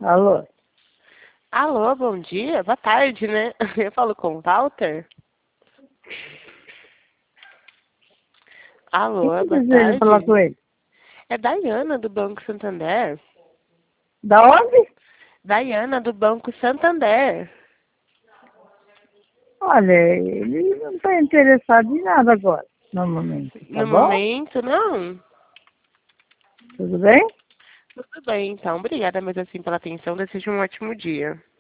Alô? Alô, bom dia? Boa tarde, né? Eu falo com o Walter. Quem Alô, que boa deseja falar tarde. com ele? É Daiana, do Banco Santander. Da onde? Daiana, do Banco Santander. Olha, ele não está interessado em nada agora, no momento, tá No bom? momento, não? Tudo bem? Tudo bem, então. Obrigada mesmo assim pela atenção. Desejo um ótimo dia.